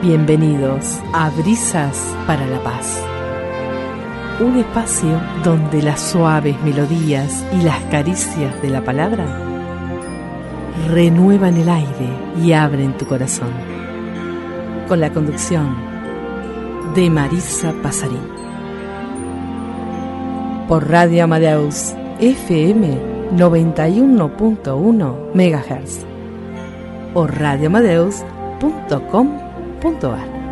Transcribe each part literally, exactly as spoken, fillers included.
Bienvenidos a Brisas para la Paz, un espacio donde las suaves melodías y las caricias de la palabra renuevan el aire y abren tu corazón. Con la conducción de Marisa Pasarín. Por Radio Amadeus F M noventa y uno punto uno megahertz o radio amadeus punto com punto a r.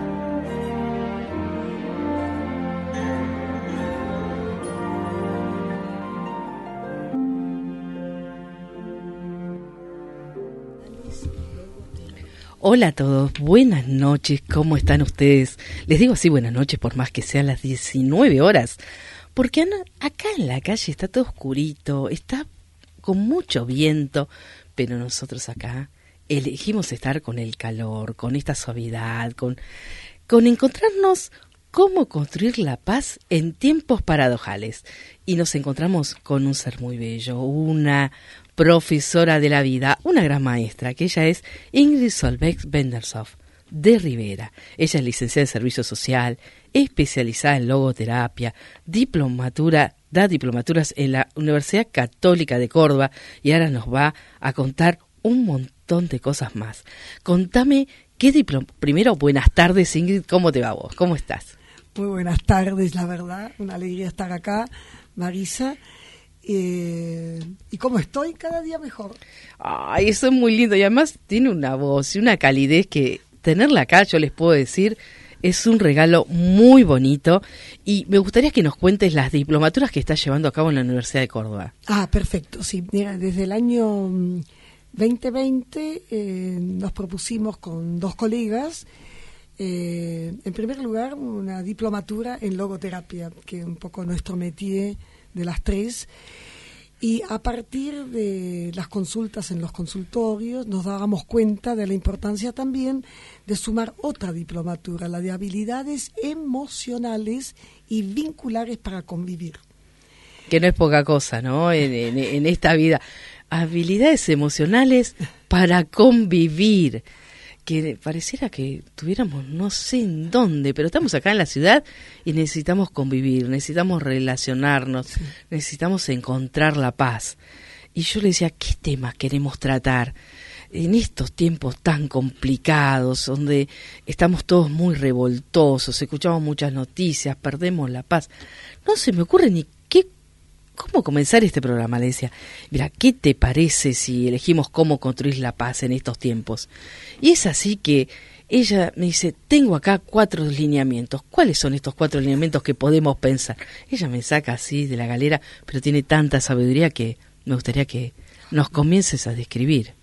Hola a todos, buenas noches, ¿cómo están ustedes? Les digo así buenas noches por más que sean las diecinueve horas, porque acá en la calle está todo oscurito, está con mucho viento, pero nosotros acá elegimos estar con el calor, con esta suavidad, con, con encontrarnos cómo construir la paz en tiempos paradojales. Y nos encontramos con un ser muy bello, una profesora de la vida, una gran maestra, que ella es Ingrid Solveig Bendershoff de Rivera. Ella es licenciada en Servicio Social, especializada en logoterapia, diplomatura, da diplomaturas en la Universidad Católica de Córdoba y ahora nos va a contar un montón de cosas más. Contame, ¿qué diploma? Primero, buenas tardes, Ingrid, ¿cómo te va vos? ¿Cómo estás? Muy buenas tardes, la verdad, una alegría estar acá, Marisa. Eh, ¿Y cómo estoy? Cada día mejor. Ay, eso es muy lindo y además tiene una voz y una calidez que tenerla acá, yo les puedo decir, es un regalo muy bonito y me gustaría que nos cuentes las diplomaturas que estás llevando a cabo en la Universidad de Córdoba. Ah, perfecto, sí. Mira, desde el año veinte veinte eh, nos propusimos con dos colegas, eh, en primer lugar, una diplomatura en logoterapia, que es un poco nuestro métier de las tres, y a partir de las consultas en los consultorios nos dábamos cuenta de la importancia también de sumar otra diplomatura, la de habilidades emocionales y vinculares para convivir. Que no es poca cosa, ¿no? En, en, en esta vida. Habilidades emocionales para convivir. Que pareciera que tuviéramos no sé en dónde, pero estamos acá en la ciudad y necesitamos convivir, necesitamos relacionarnos, sí. Necesitamos encontrar la paz. Y yo le decía, ¿qué temas queremos tratar en estos tiempos tan complicados, donde estamos todos muy revoltosos, escuchamos muchas noticias, perdemos la paz? No se me ocurre ni qué, cómo comenzar este programa. Le decía, mira, ¿qué te parece si elegimos cómo construir la paz en estos tiempos? Y es así que ella me dice, tengo acá cuatro lineamientos. ¿Cuáles son estos cuatro lineamientos que podemos pensar? Ella me saca así de la galera, pero tiene tanta sabiduría que me gustaría que nos comiences a describir.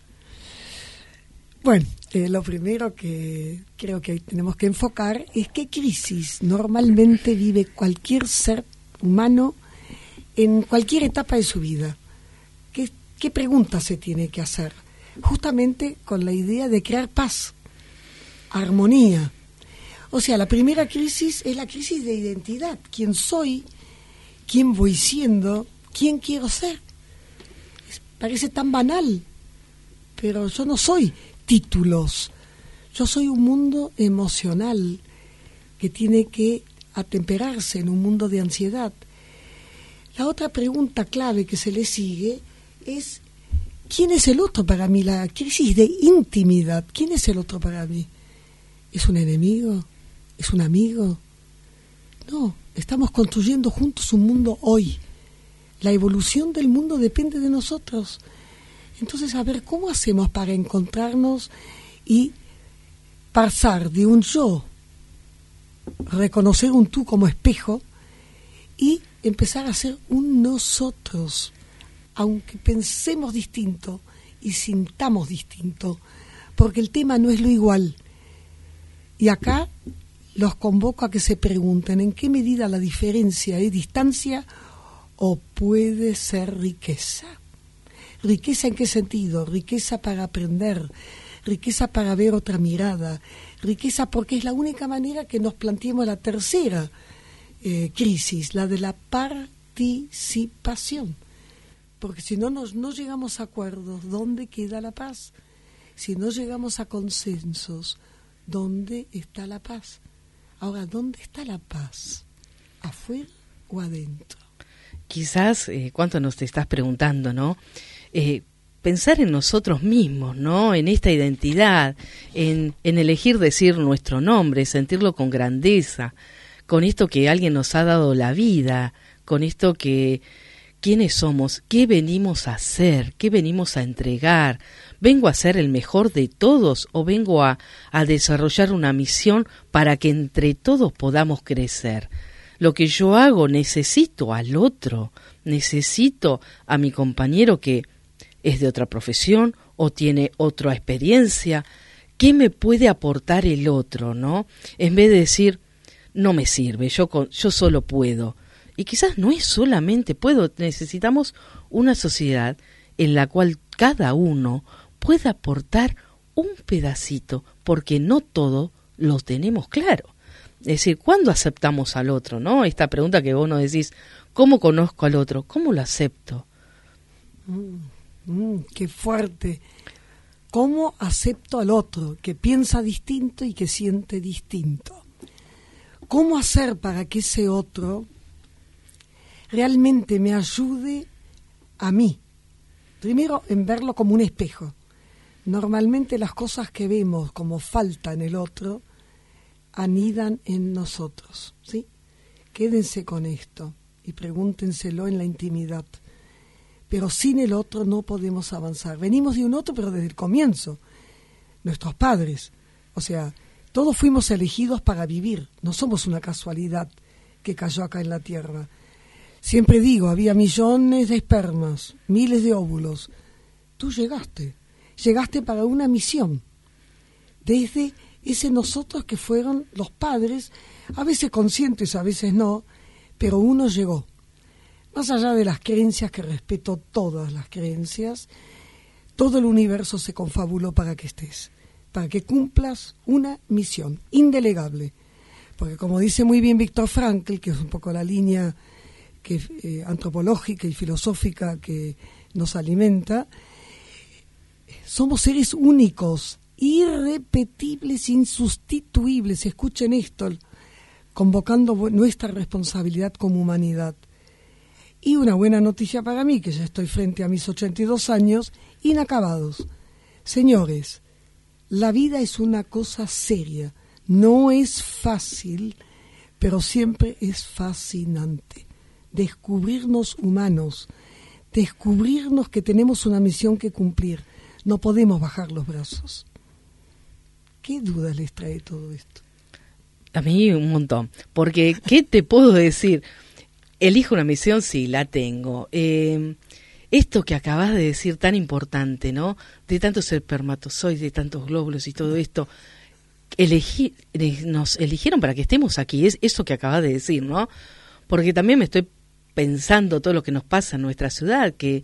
Bueno, eh, lo primero que creo que tenemos que enfocar es qué crisis normalmente vive cualquier ser humano en cualquier etapa de su vida. ¿Qué, qué pregunta se tiene que hacer? Justamente con la idea de crear paz, armonía. O sea, la primera crisis es la crisis de identidad. ¿Quién soy? ¿Quién voy siendo? ¿Quién quiero ser? Es, parece tan banal, pero yo no soy títulos. Yo soy un mundo emocional que tiene que atemperarse en un mundo de ansiedad. La otra pregunta clave que se le sigue es, ¿quién es el otro para mí? La crisis de intimidad. ¿Quién es el otro para mí? ¿Es un enemigo? ¿Es un amigo? No, estamos construyendo juntos un mundo hoy. La evolución del mundo depende de nosotros. Entonces, a ver, ¿cómo hacemos para encontrarnos y pasar de un yo, reconocer un tú como espejo y empezar a ser un nosotros, aunque pensemos distinto y sintamos distinto, porque el tema no es lo igual. Y acá los convoco a que se pregunten en qué medida la diferencia es distancia o puede ser riqueza. ¿Riqueza en qué sentido? Riqueza para aprender, riqueza para ver otra mirada, riqueza porque es la única manera que nos planteemos la tercera Eh, crisis, la de la participación, porque si no nos, no llegamos a acuerdos, ¿dónde queda la paz? Si no llegamos a consensos, ¿dónde está la paz? Ahora, ¿dónde está la paz? ¿Afuera o adentro? Quizás, eh, ¿cuánto nos te estás preguntando, no? Eh, pensar en nosotros mismos, ¿no? En esta identidad, en, en elegir decir nuestro nombre, sentirlo con grandeza, con esto que alguien nos ha dado la vida, con esto que, ¿quiénes somos? ¿Qué venimos a hacer? ¿Qué venimos a entregar? ¿Vengo a ser el mejor de todos o vengo a, a desarrollar una misión para que entre todos podamos crecer? Lo que yo hago, necesito al otro, necesito a mi compañero que es de otra profesión o tiene otra experiencia. ¿Qué me puede aportar el otro, no? En vez de decir, no me sirve, yo, con, yo solo puedo. Y quizás no es solamente puedo, necesitamos una sociedad en la cual cada uno pueda aportar un pedacito, porque no todo lo tenemos claro. Es decir, ¿cuándo aceptamos al otro, no? Esta pregunta que vos nos decís, ¿cómo conozco al otro? ¿Cómo lo acepto? Mm, mm, qué fuerte. ¿Cómo acepto al otro que piensa distinto y que siente distinto? ¿Cómo hacer para que ese otro realmente me ayude a mí? Primero, en verlo como un espejo. Normalmente las cosas que vemos como falta en el otro anidan en nosotros, ¿sí? Quédense con esto y pregúntenselo en la intimidad. Pero sin el otro no podemos avanzar. Venimos de un otro, pero desde el comienzo. Nuestros padres, o sea, todos fuimos elegidos para vivir. No somos una casualidad que cayó acá en la tierra. Siempre digo, había millones de espermas, miles de óvulos. Tú llegaste. Llegaste para una misión. Desde ese nosotros que fueron los padres, a veces conscientes, a veces no, pero uno llegó. Más allá de las creencias, que respeto todas las creencias, todo el universo se confabuló para que estés, para que cumplas una misión indelegable. Porque como dice muy bien Viktor Frankl, que es un poco la línea que, eh, antropológica y filosófica que nos alimenta, somos seres únicos, irrepetibles, insustituibles. Escuchen esto, convocando nuestra responsabilidad como humanidad. Y una buena noticia para mí, que ya estoy frente a mis ochenta y dos años, inacabados. Señores, la vida es una cosa seria, no es fácil, pero siempre es fascinante. Descubrirnos humanos, descubrirnos que tenemos una misión que cumplir. No podemos bajar los brazos. ¿Qué dudas les trae todo esto? A mí un montón, porque ¿qué te puedo decir? Elijo una misión, sí, la tengo. Eh, esto que acabas de decir tan importante, ¿no? De tantos espermatozoides, de tantos glóbulos y todo esto, elegí, nos eligieron para que estemos aquí, es eso que acabas de decir, ¿no? Porque también me estoy pensando todo lo que nos pasa en nuestra ciudad, que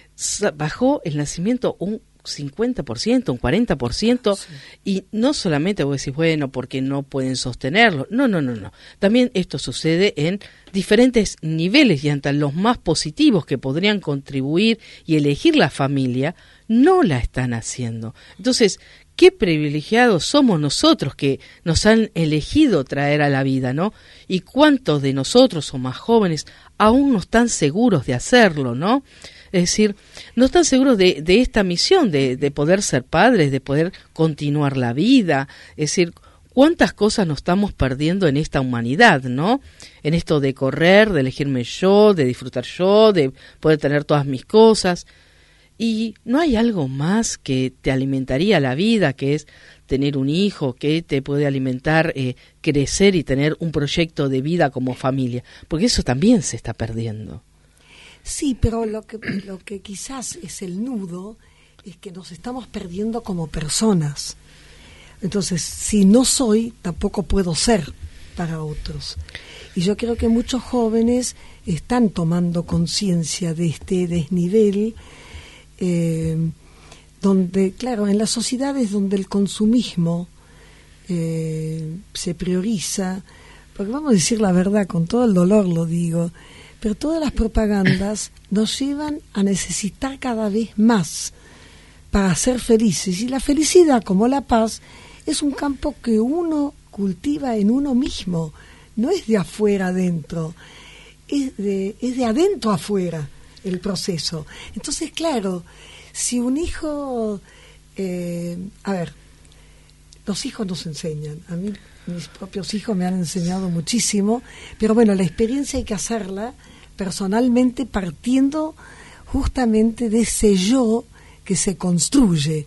bajó el nacimiento un cincuenta por ciento, un cuarenta por ciento, sí. Y no solamente vos decís, bueno, porque no pueden sostenerlo, no, no, no, no. También esto sucede en diferentes niveles y hasta los más positivos que podrían contribuir y elegir la familia, no la están haciendo. Entonces, qué privilegiados somos nosotros que nos han elegido traer a la vida, ¿no? Y cuántos de nosotros o más jóvenes aún no están seguros de hacerlo, ¿no? Es decir, no están seguros de, de esta misión, de, de poder ser padres, de poder continuar la vida. Es decir, cuántas cosas nos estamos perdiendo en esta humanidad, ¿no? En esto de correr, de elegirme yo, de disfrutar yo, de poder tener todas mis cosas. Y no hay algo más que te alimentaría la vida, que es tener un hijo, que te puede alimentar, eh, crecer y tener un proyecto de vida como familia, porque eso también se está perdiendo. Sí, pero lo que, lo que quizás es el nudo es que nos estamos perdiendo como personas. Entonces, si no soy, tampoco puedo ser para otros. Y yo creo que muchos jóvenes están tomando conciencia de este desnivel, eh, donde, claro, en las sociedades donde el consumismo eh, se prioriza, porque vamos a decir la verdad, con todo el dolor lo digo, pero todas las propagandas nos llevan a necesitar cada vez más para ser felices. Y la felicidad, como la paz, es un campo que uno cultiva en uno mismo, no es de afuera adentro, es de, es de adentro afuera el proceso. Entonces, claro, si un hijo, eh, a ver, los hijos nos enseñan, a mí mis propios hijos me han enseñado muchísimo, pero bueno, la experiencia hay que hacerla personalmente partiendo justamente de ese yo que se construye.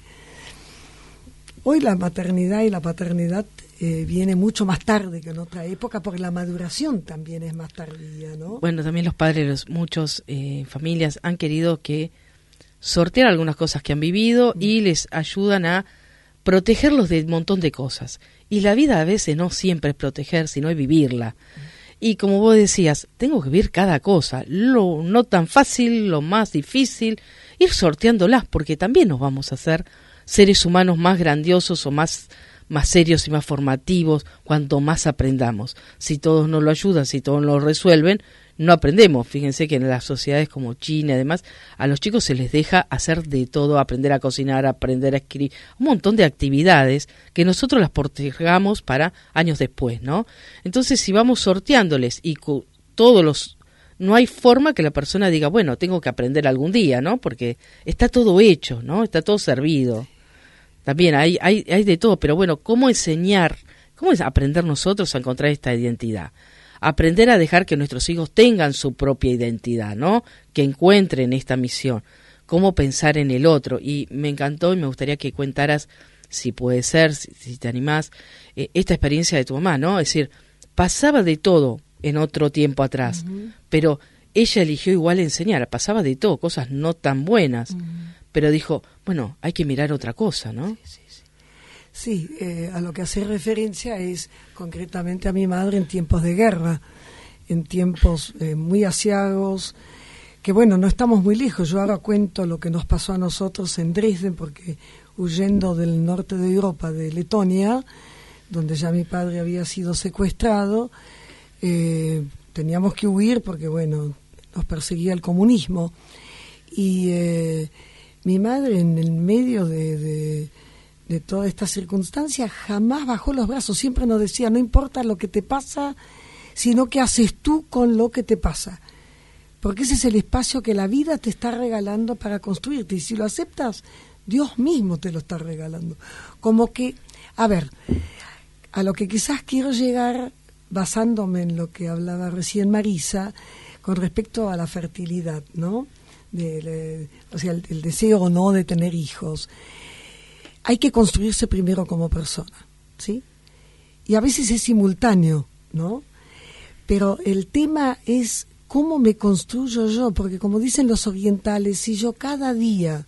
Hoy la maternidad y la paternidad eh, viene mucho más tarde que en otra época, porque la maduración también es más tardía, ¿no? Bueno, también los padres, los, muchos eh, familias han querido que sortear algunas cosas que han vivido mm. y les ayudan a protegerlos de un montón de cosas. Y la vida a veces no siempre es proteger, sino es vivirla. Mm. Y como vos decías, tengo que vivir cada cosa, lo no tan fácil, lo más difícil, ir sorteándolas, porque también nos vamos a hacer seres humanos más grandiosos o más, más serios y más formativos cuanto más aprendamos. Si todos nos lo ayudan, si todos lo resuelven, no aprendemos. Fíjense que en las sociedades como China y demás, a los chicos se les deja hacer de todo, aprender a cocinar, aprender a escribir, un montón de actividades que nosotros las postergamos para años después, ¿no? Entonces, si vamos sorteándoles y cu- todos los... No hay forma que la persona diga, bueno, tengo que aprender algún día, ¿no? Porque está todo hecho, ¿no? Está todo servido. También hay, hay, hay de todo, pero bueno, ¿cómo enseñar? ¿Cómo es aprender nosotros a encontrar esta identidad? Aprender a dejar que nuestros hijos tengan su propia identidad, ¿no? Que encuentren esta misión. Cómo pensar en el otro. Y me encantó y me gustaría que contaras, si puede ser, si, si te animás, eh, esta experiencia de tu mamá, ¿no? Es decir, pasaba de todo en otro tiempo atrás, uh-huh. pero ella eligió igual enseñar, pasaba de todo, cosas no tan buenas, uh-huh. pero dijo, bueno, hay que mirar otra cosa, ¿no? Sí, sí, sí. Sí, eh, a lo que hace referencia es concretamente a mi madre en tiempos de guerra, en tiempos eh, muy asiagos, que bueno, no estamos muy lejos. Yo ahora cuento lo que nos pasó a nosotros en Dresden, porque huyendo del norte de Europa, de Letonia, donde ya mi padre había sido secuestrado, eh, teníamos que huir porque bueno, nos perseguía el comunismo. Y eh, mi madre, en el medio de... de de toda esta circunstancia, jamás bajó los brazos, siempre nos decía, no importa lo que te pasa, sino qué haces tú con lo que te pasa, porque ese es el espacio que la vida te está regalando para construirte, y si lo aceptas, Dios mismo te lo está regalando. Como que, a ver, a lo que quizás quiero llegar, basándome en lo que hablaba recién Marisa, con respecto a la fertilidad, ¿no? De, de, o sea, el, el deseo o no de tener hijos. Hay que construirse primero como persona, ¿sí? Y a veces es simultáneo, ¿no? Pero el tema es cómo me construyo yo, porque como dicen los orientales, si yo cada día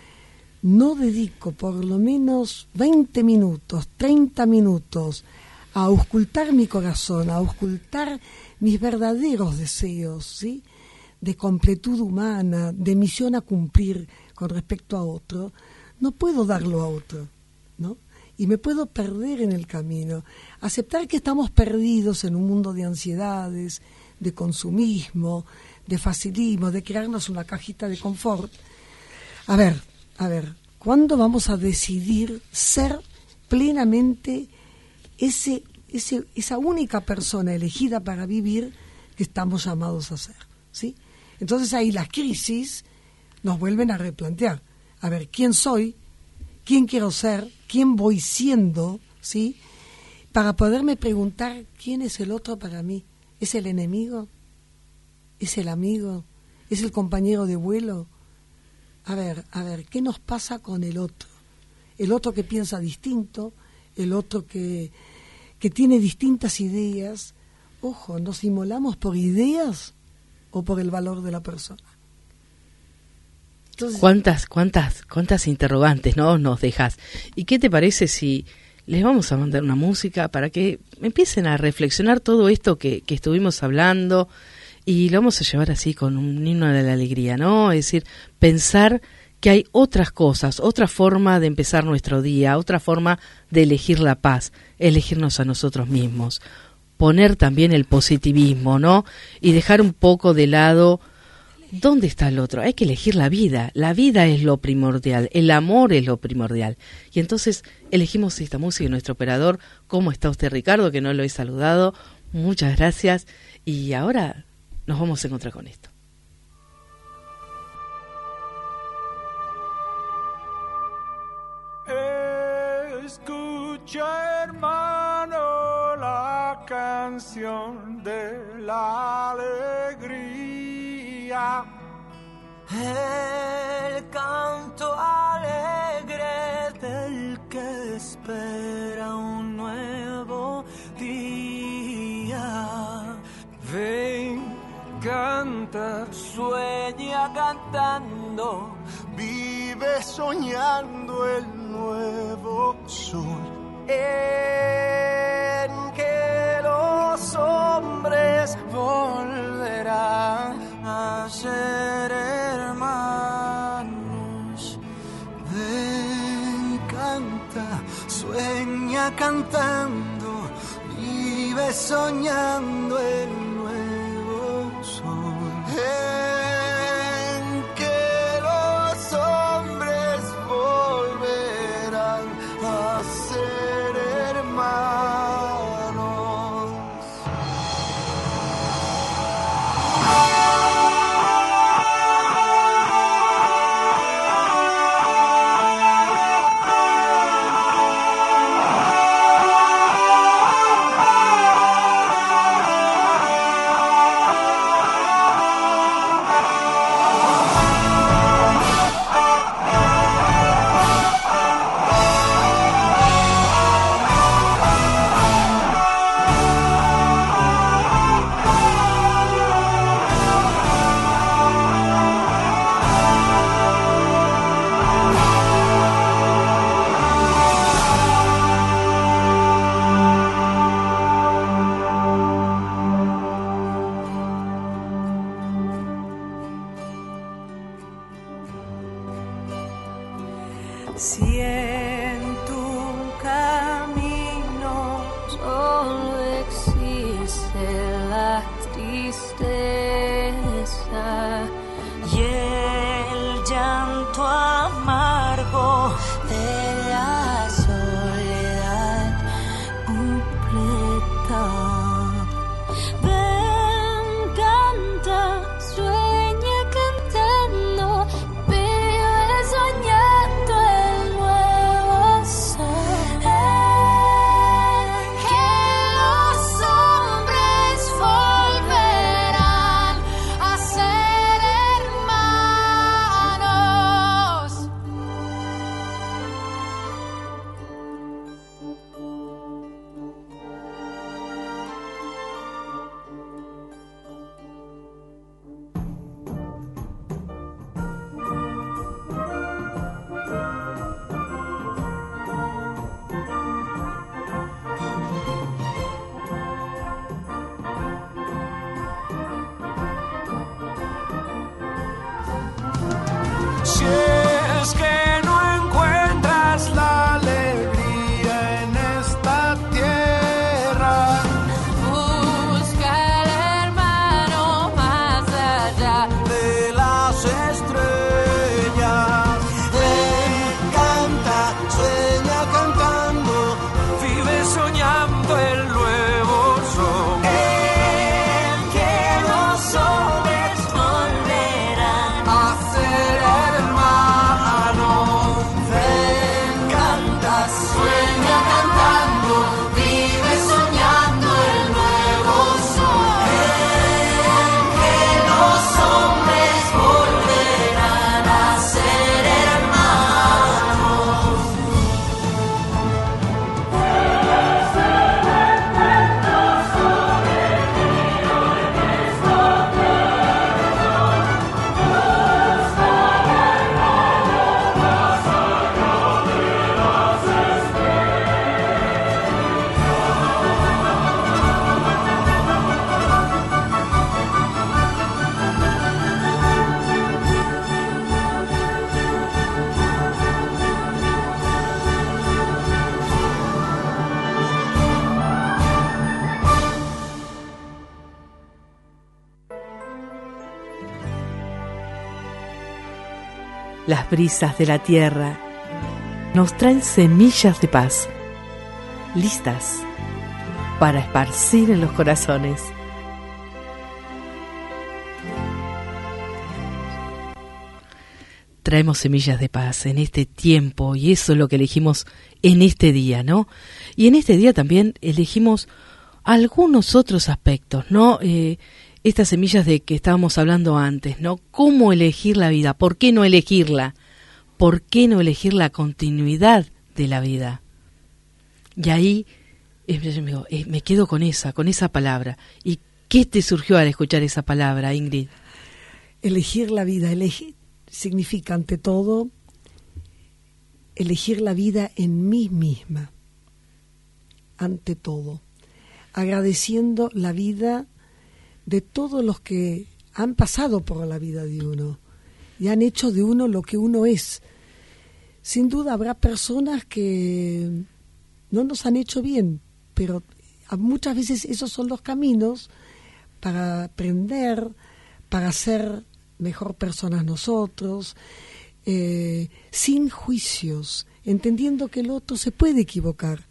no dedico por lo menos veinte minutos, treinta minutos a auscultar mi corazón, a auscultar mis verdaderos deseos, ¿sí? De completud humana, de misión a cumplir con respecto a otro, no puedo darlo a otro, ¿no? Y me puedo perder en el camino. Aceptar que estamos perdidos en un mundo de ansiedades, de consumismo, de facilismo, de crearnos una cajita de confort. A ver, a ver, ¿cuándo vamos a decidir ser plenamente ese, ese, esa única persona elegida para vivir que estamos llamados a ser, ¿sí? Entonces ahí las crisis nos vuelven a replantear. A ver, ¿quién soy? ¿Quién quiero ser? ¿Quién voy siendo? ¿Sí? Para poderme preguntar, ¿quién es el otro para mí? ¿Es el enemigo? ¿Es el amigo? ¿Es el compañero de vuelo? A ver, a ver, ¿qué nos pasa con el otro? El otro que piensa distinto, el otro que, que tiene distintas ideas. Ojo, ¿nos inmolamos por ideas o por el valor de la persona? Entonces, cuántas, cuántas, cuántas interrogantes, ¿no? Nos dejas. ¿Y qué te parece si les vamos a mandar una música para que empiecen a reflexionar todo esto que, que estuvimos hablando, y lo vamos a llevar así con un himno de la alegría, ¿no? Es decir, pensar que hay otras cosas, otra forma de empezar nuestro día, otra forma de elegir la paz, elegirnos a nosotros mismos, poner también el positivismo, ¿no? Y dejar un poco de lado ¿dónde está el otro? Hay que elegir la vida. La vida es lo primordial, el amor es lo primordial. Y entonces elegimos esta música y nuestro operador. ¿Cómo está usted, Ricardo? Que no lo he saludado. Muchas gracias. Y ahora nos vamos a encontrar con esto. Escucha, hermano, la canción de la alegría, el canto alegre del que espera un nuevo día. Ven, canta, sueña cantando, vive soñando el nuevo sol, en que los hombres volverán a ser hermanos. Ven, canta, sueña cantando, vive soñando el nuevo sol, en que los hombres volverán a ser hermanos. Si en tu camino solo existe la tristeza y el llanto amargo de la soledad completa, ven, canta, sueña cantando, vive soñando el nuevo sol, en que los hombres volverán Las brisas de la tierra nos traen semillas de paz, listas para esparcir en los corazones. Traemos semillas de paz en este tiempo y eso es lo que elegimos en este día, ¿no? Y en este día también elegimos algunos otros aspectos, ¿no? Eh, estas semillas de que estábamos hablando antes, ¿no? ¿Cómo elegir la vida? ¿Por qué no elegirla? ¿Por qué no elegir la continuidad de la vida? Y ahí eh, me, eh, me quedo con esa, con esa palabra. ¿Y qué te surgió al escuchar esa palabra, Ingrid? Elegir la vida, elegir significa ante todo elegir la vida en mí misma, ante todo, agradeciendo la vida de todos los que han pasado por la vida de uno y han hecho de uno lo que uno es. Sin duda habrá personas que no nos han hecho bien, pero muchas veces esos son los caminos para aprender, para ser mejor personas nosotros, eh, sin juicios, entendiendo que el otro se puede equivocar.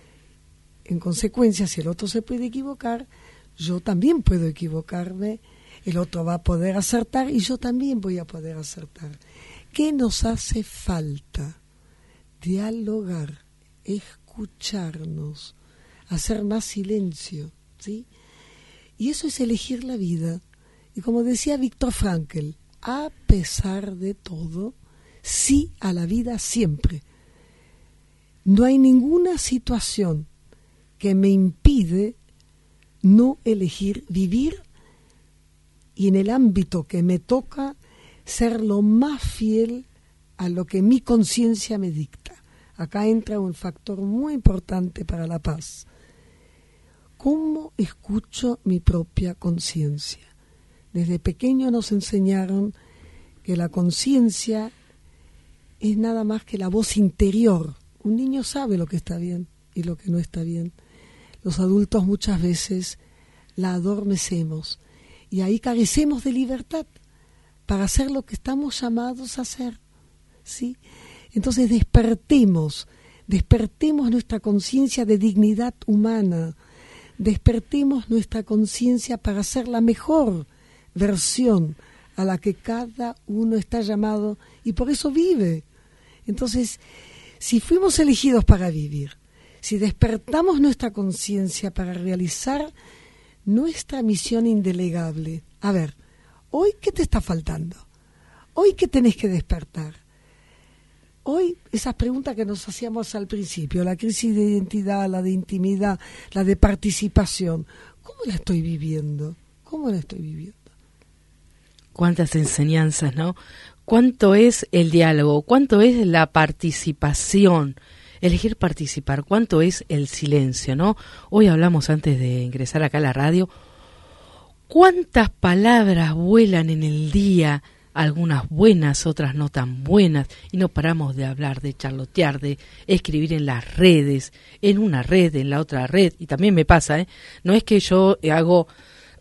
En consecuencia, si el otro se puede equivocar, yo también puedo equivocarme, el otro va a poder acertar y yo también voy a poder acertar. ¿Qué nos hace falta? Dialogar, escucharnos, hacer más silencio, ¿sí? Y eso es elegir la vida. Y como decía Viktor Frankl, a pesar de todo, sí a la vida siempre. No hay ninguna situación que me impide no elegir vivir y en el ámbito que me toca ser lo más fiel a lo que mi conciencia me dicta. Acá entra un factor muy importante para la paz. ¿Cómo escucho mi propia conciencia? Desde pequeño nos enseñaron que la conciencia es nada más que la voz interior. Un niño sabe lo que está bien y lo que no está bien. Los adultos muchas veces la adormecemos y ahí carecemos de libertad para hacer lo que estamos llamados a hacer, ¿sí? Entonces despertemos, despertemos nuestra conciencia de dignidad humana, despertemos nuestra conciencia para ser la mejor versión a la que cada uno está llamado y por eso vive. Entonces, si fuimos elegidos para vivir, si despertamos nuestra conciencia para realizar nuestra misión indelegable, a ver, hoy ¿qué te está faltando? Hoy ¿qué tenés que despertar? Hoy esas preguntas que nos hacíamos al principio, la crisis de identidad, la de intimidad, la de participación, ¿cómo la estoy viviendo? ¿Cómo la estoy viviendo? Cuántas enseñanzas, ¿no? ¿Cuánto es el diálogo? ¿Cuánto es la participación? Elegir participar. ¿Cuánto es el silencio, no? Hoy hablamos antes de ingresar acá a la radio. ¿Cuántas palabras vuelan en el día? Algunas buenas, otras no tan buenas. Y no paramos de hablar, de charlotear, de escribir en las redes, en una red, en la otra red. Y también me pasa, ¿eh? No es que yo hago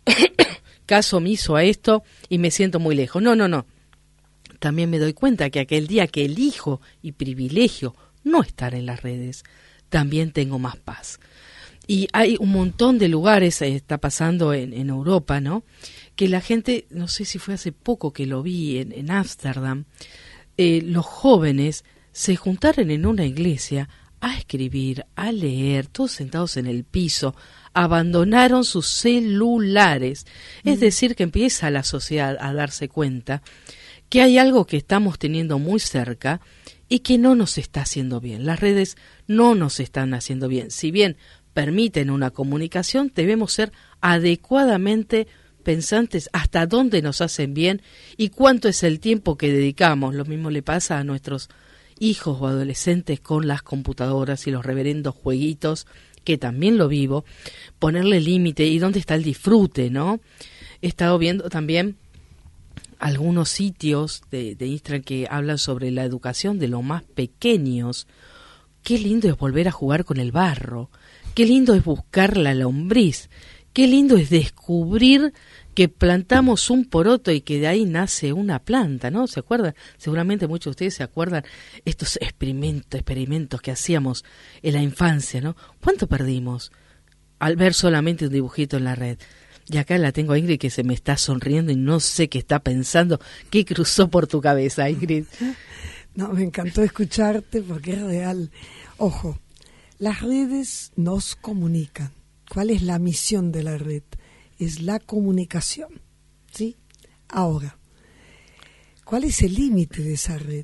caso omiso a esto y me siento muy lejos. No, no, no. También me doy cuenta que aquel día que elijo y privilegio no estar en las redes, también tengo más paz. Y hay un montón de lugares, eh, está pasando en, en Europa, ¿no? Que la gente, no sé si fue hace poco que lo vi en Ámsterdam, eh, los jóvenes se juntaron en una iglesia a escribir, a leer, todos sentados en el piso, abandonaron sus celulares. Mm. Es decir, que empieza la sociedad a darse cuenta que hay algo que estamos teniendo muy cerca y que no nos está haciendo bien. Las redes no nos están haciendo bien. Si bien permiten una comunicación, debemos ser adecuadamente pensantes hasta dónde nos hacen bien y cuánto es el tiempo que dedicamos. Lo mismo le pasa a nuestros hijos o adolescentes con las computadoras y los reverendos jueguitos, que también lo vivo, ponerle límite y dónde está el disfrute, ¿no? He estado viendo también algunos sitios de, de Instagram que hablan sobre la educación de los más pequeños. Qué lindo es volver a jugar con el barro, qué lindo es buscar la lombriz. Qué lindo es descubrir que plantamos un poroto y que de ahí nace una planta, ¿no? ¿Se acuerdan? Seguramente muchos de ustedes se acuerdan estos experimentos, experimentos que hacíamos en la infancia, ¿no? ¿Cuánto perdimos al ver solamente un dibujito en la red? Y acá la tengo a Ingrid que se me está sonriendo y no sé qué está pensando. ¿Qué cruzó por tu cabeza, Ingrid? No, me encantó escucharte porque es real. Ojo, las redes nos comunican. ¿Cuál es la misión de la red? Es la comunicación, ¿sí? Ahora, ¿cuál es el límite de esa red?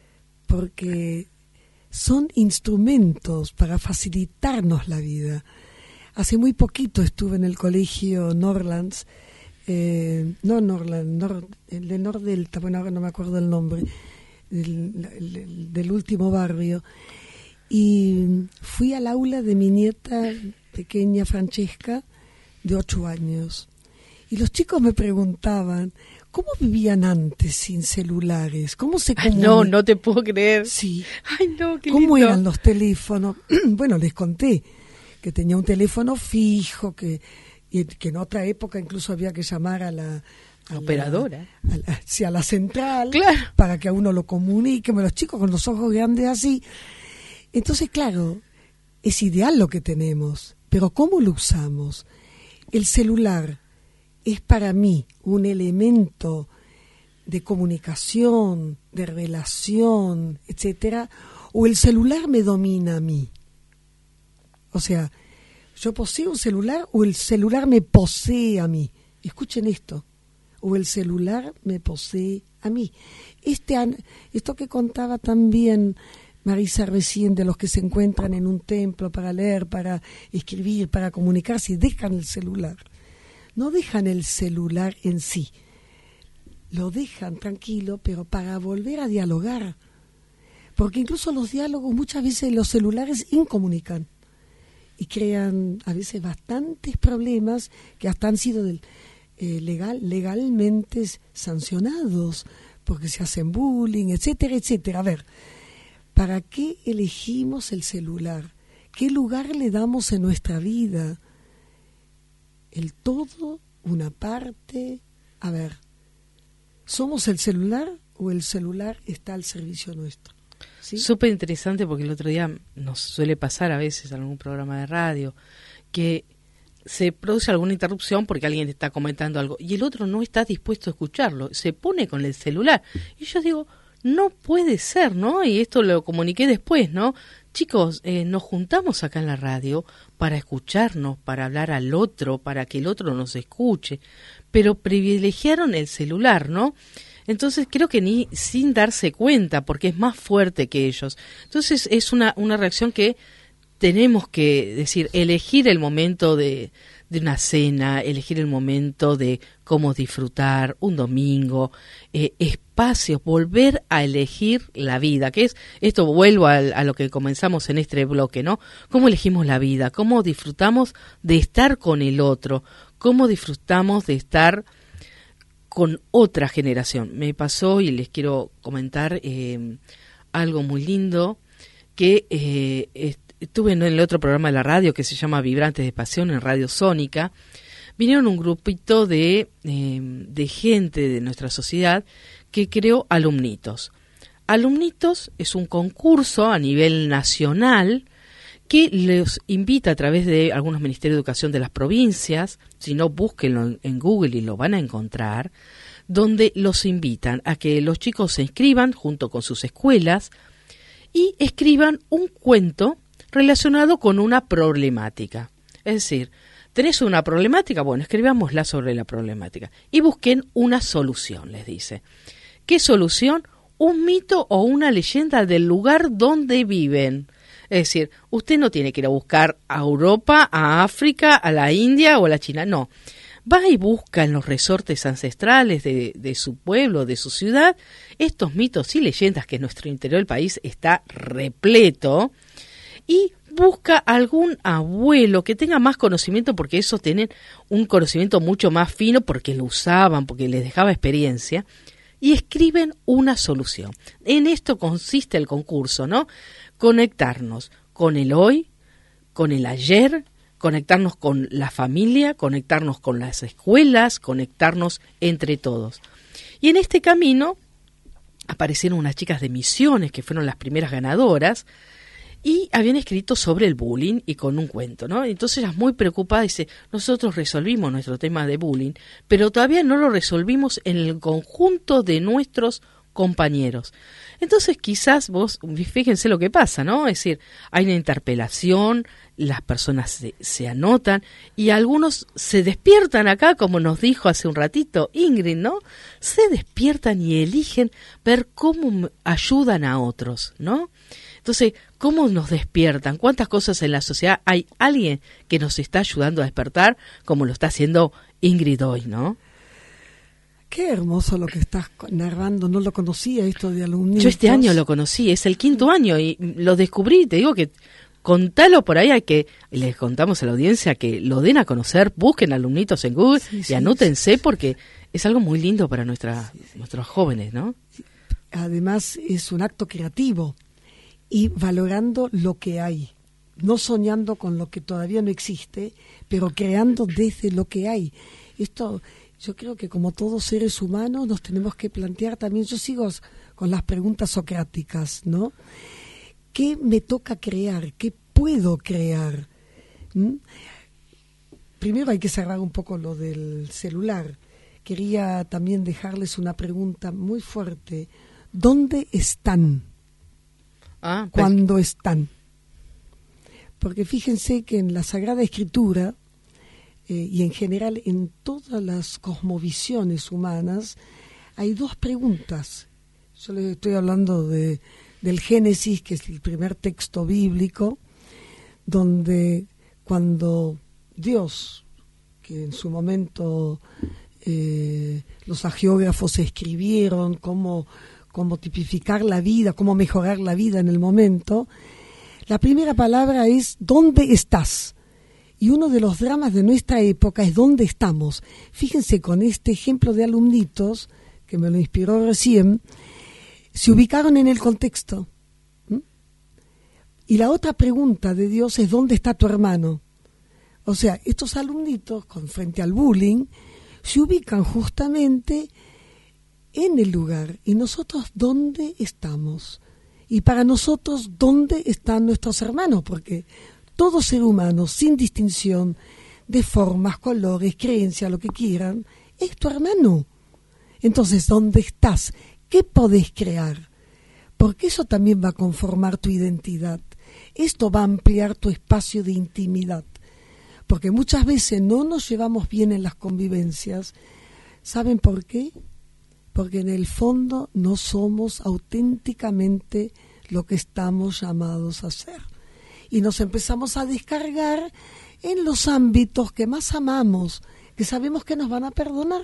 Porque son instrumentos para facilitarnos la vida. Hace muy poquito estuve en el colegio Norlands, eh, no Norland, Nord, el de Nordelta, bueno, ahora no me acuerdo el nombre, del, el, del último barrio, y fui al aula de mi nieta pequeña Francesca, de ocho años, y los chicos me preguntaban ¿cómo vivían antes sin celulares? ¿Cómo se comunicaban? No, no te puedo creer. Sí. Ay, no, qué ¿Cómo lindo. eran los teléfonos? Bueno, les conté que tenía un teléfono fijo, que, y que en otra época incluso había que llamar a la... A operadora. La, a la, sí, a la central, claro, para que a uno lo comunique. Los chicos con los ojos grandes así. Entonces, claro, es ideal lo que tenemos, pero ¿cómo lo usamos? El celular es para mí un elemento de comunicación, de relación, etcétera, o el celular me domina a mí. O sea, yo poseo un celular o el celular me posee a mí. Escuchen esto. O el celular me posee a mí. Este, esto que contaba también Marisa recién de los que se encuentran en un templo para leer, para escribir, para comunicarse y dejan el celular. No dejan el celular en sí. Lo dejan tranquilo, pero para volver a dialogar. Porque incluso los diálogos, muchas veces los celulares incomunican y crean a veces bastantes problemas que hasta han sido del, eh, legal, legalmente sancionados porque se hacen bullying, etcétera, etcétera. A ver, ¿para qué elegimos el celular? ¿Qué lugar le damos en nuestra vida? ¿El todo? ¿Una parte? A ver, ¿somos el celular o el celular está al servicio nuestro? ¿Sí? Súper interesante porque el otro día nos suele pasar a veces en algún programa de radio que se produce alguna interrupción porque alguien está comentando algo y el otro no está dispuesto a escucharlo, se pone con el celular. Y yo digo, no puede ser, ¿no? Y esto lo comuniqué después, ¿no? Chicos, eh, nos juntamos acá en la radio para escucharnos, para hablar al otro, para que el otro nos escuche, pero privilegiaron el celular, ¿no? Entonces creo que ni sin darse cuenta, porque es más fuerte que ellos. Entonces es una, una reacción que tenemos que decir, elegir el momento de, de una cena, elegir el momento de cómo disfrutar un domingo, eh, espacios, volver a elegir la vida, que es, esto vuelvo a, a lo que comenzamos en este bloque, ¿no? Cómo elegimos la vida, cómo disfrutamos de estar con el otro, cómo disfrutamos de estar con otra generación. Me pasó y les quiero comentar eh, algo muy lindo que eh, estuve en el otro programa de la radio que se llama Vibrantes de Pasión en Radio Sónica. Vinieron un grupito de, eh, de gente de nuestra sociedad que creó Alumnitos. Alumnitos es un concurso a nivel nacional que les invita a través de algunos ministerios de educación de las provincias, si no, búsquenlo en, en Google y lo van a encontrar, donde los invitan a que los chicos se inscriban junto con sus escuelas y escriban un cuento relacionado con una problemática. Es decir, ¿tenés una problemática? Bueno, escribámosla sobre la problemática y busquen una solución, les dice. ¿Qué solución? Un mito o una leyenda del lugar donde viven. Es decir, usted no tiene que ir a buscar a Europa, a África, a la India o a la China, no. Va y busca en los resortes ancestrales de, de su pueblo, de su ciudad, estos mitos y leyendas que en nuestro interior del país está repleto, y busca algún abuelo que tenga más conocimiento, porque esos tienen un conocimiento mucho más fino, porque lo usaban, porque les dejaba experiencia, y escriben una solución. En esto consiste el concurso, ¿no? Conectarnos con el hoy, con el ayer, conectarnos con la familia, conectarnos con las escuelas, conectarnos entre todos. Y en este camino aparecieron unas chicas de Misiones que fueron las primeras ganadoras y habían escrito sobre el bullying y con un cuento, ¿no? Entonces ella muy preocupada dice, nosotros resolvimos nuestro tema de bullying, pero todavía no lo resolvimos en el conjunto de nuestros compañeros. Entonces quizás vos, fíjense lo que pasa, ¿no? Es decir, hay una interpelación, las personas se, se anotan y algunos se despiertan acá, como nos dijo hace un ratito Ingrid, ¿no? Se despiertan y eligen ver cómo ayudan a otros, ¿no? Entonces, ¿cómo nos despiertan? ¿Cuántas cosas en la sociedad hay alguien que nos está ayudando a despertar como lo está haciendo Ingrid hoy, ¿no? Qué hermoso lo que estás narrando, no lo conocía esto de alumnitos. Yo este año lo conocí, es el quinto año y lo descubrí, te digo que contalo por ahí, hay que, les contamos a la audiencia que lo den a conocer, busquen alumnitos en Google sí, sí, y anótense sí, sí. porque es algo muy lindo para nuestra, sí, sí. nuestros jóvenes, ¿no? Sí. Además es un acto creativo y valorando lo que hay, no soñando con lo que todavía no existe, pero creando desde lo que hay. Esto... Yo creo que como todos seres humanos nos tenemos que plantear también, yo sigo con las preguntas socráticas, ¿no? ¿Qué me toca crear? ¿Qué puedo crear? ¿Mm? Primero hay que cerrar un poco lo del celular. Quería también dejarles una pregunta muy fuerte. ¿Dónde están? Ah, pues... ¿Cuándo están? Porque fíjense que en la Sagrada Escritura... Eh, y en general en todas las cosmovisiones humanas hay dos preguntas. Yo les estoy hablando de, del Génesis, que es el primer texto bíblico, donde cuando Dios, que en su momento eh, los agiógrafos escribieron cómo, cómo tipificar la vida, cómo mejorar la vida en el momento, la primera palabra es ¿dónde estás? Y uno de los dramas de nuestra época es ¿dónde estamos? Fíjense con este ejemplo de alumnitos, que me lo inspiró recién, se ubicaron en el contexto. ¿Mm? Y la otra pregunta de Dios es ¿dónde está tu hermano? O sea, estos alumnitos, con frente al bullying, se ubican justamente en el lugar. ¿Y nosotros dónde estamos? Y para nosotros, ¿dónde están nuestros hermanos? Porque... todo ser humano, sin distinción de formas, colores, creencias, lo que quieran, es tu hermano. Entonces, ¿dónde estás? ¿Qué podés crear? Porque eso también va a conformar tu identidad. Esto va a ampliar tu espacio de intimidad. Porque muchas veces no nos llevamos bien en las convivencias. ¿Saben por qué? Porque en el fondo no somos auténticamente lo que estamos llamados a ser. Y nos empezamos a descargar en los ámbitos que más amamos, que sabemos que nos van a perdonar.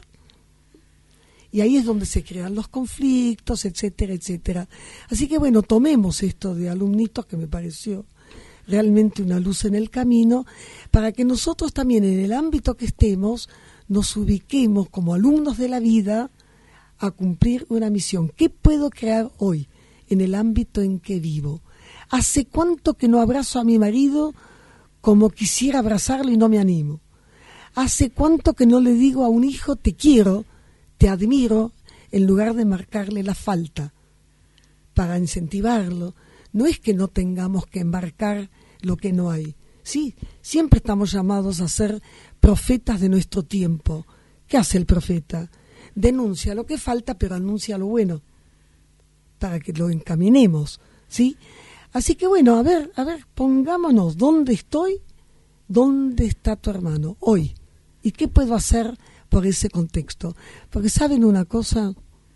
Y ahí es donde se crean los conflictos, etcétera, etcétera. Así que bueno, tomemos esto de alumnitos, que me pareció realmente una luz en el camino, para que nosotros también en el ámbito que estemos, nos ubiquemos como alumnos de la vida a cumplir una misión. ¿Qué puedo crear hoy en el ámbito en que vivo? ¿Hace cuánto que no abrazo a mi marido como quisiera abrazarlo y no me animo? ¿Hace cuánto que no le digo a un hijo te quiero, te admiro, en lugar de marcarle la falta para incentivarlo? No es que no tengamos que embarcar lo que no hay. Sí, siempre estamos llamados a ser profetas de nuestro tiempo. ¿Qué hace el profeta? Denuncia lo que falta, pero anuncia lo bueno, para que lo encaminemos, ¿sí? Así que bueno, a ver, a ver, pongámonos, ¿dónde estoy? ¿Dónde está tu hermano hoy? ¿Y qué puedo hacer por ese contexto? Porque ¿saben una cosa?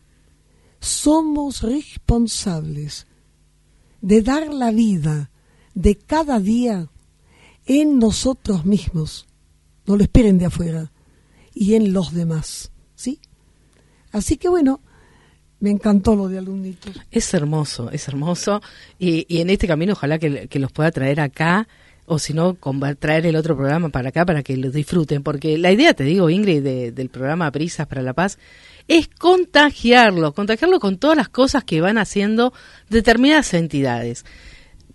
Somos responsables de dar la vida de cada día en nosotros mismos. No lo esperen de afuera. Y en los demás, ¿sí? Así que bueno, me encantó lo de alumnitos. Es hermoso, es hermoso. Y, y en este camino ojalá que, que los pueda traer acá, o si no, traer el otro programa para acá para que lo disfruten. Porque la idea, te digo, Ingrid, de, del programa Prisas para la Paz, es contagiarlo, contagiarlo con todas las cosas que van haciendo determinadas entidades.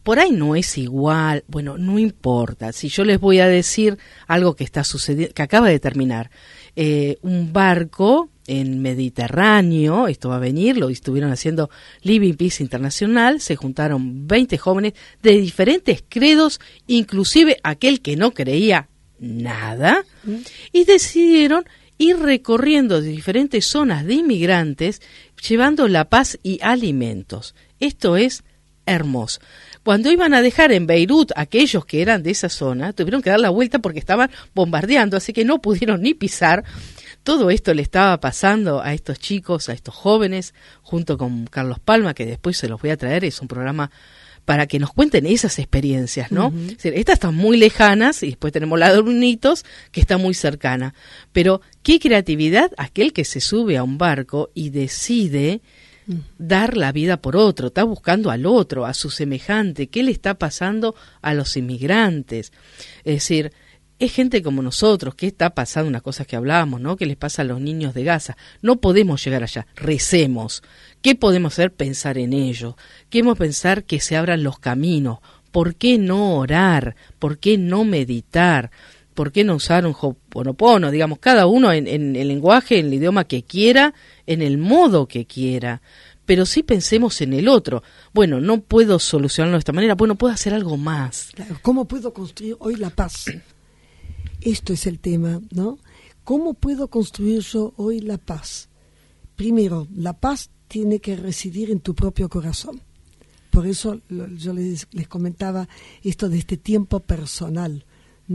por ahí no es igual, bueno, no importa. Si yo les voy a decir algo que está sucediendo, que acaba de terminar, eh, un barco en Mediterráneo, esto va a venir, lo estuvieron haciendo Living Peace Internacional, se juntaron veinte jóvenes de diferentes credos, inclusive aquel que no creía nada, ¿Mm? y decidieron ir recorriendo diferentes zonas de inmigrantes, llevando la paz y alimentos. Esto es hermoso. Cuando iban a dejar en Beirut aquellos que eran de esa zona, tuvieron que dar la vuelta porque estaban bombardeando, así que no pudieron ni pisar. Todo esto le estaba pasando a estos chicos, a estos jóvenes, junto con Carlos Palma, que después se los voy a traer, es un programa para que nos cuenten esas experiencias, ¿no? Uh-huh. Es decir, estas están muy lejanas y después tenemos la de Hornitos, que está muy cercana. Pero qué creatividad aquel que se sube a un barco y decide uh-huh. dar la vida por otro, está buscando al otro, a su semejante, qué le está pasando a los inmigrantes. Es decir, es gente como nosotros, ¿qué está pasando? Unas cosas que hablábamos, ¿no? ¿Qué les pasa a los niños de Gaza? No podemos llegar allá, recemos. ¿Qué podemos hacer? Pensar en ello. Queremos pensar que se abran los caminos. ¿Por qué no orar? ¿Por qué no meditar? ¿Por qué no usar un ho'oponopono? Digamos, cada uno en, en el lenguaje, en el idioma que quiera, en el modo que quiera. Pero sí pensemos en el otro. Bueno, no puedo solucionarlo de esta manera, bueno, puedo hacer algo más. Claro, ¿cómo puedo construir hoy la paz? Esto es el tema, ¿no? ¿Cómo puedo construir yo hoy la paz? Primero, la paz tiene que residir en tu propio corazón. Por eso lo, yo les, les comentaba esto de este tiempo personal,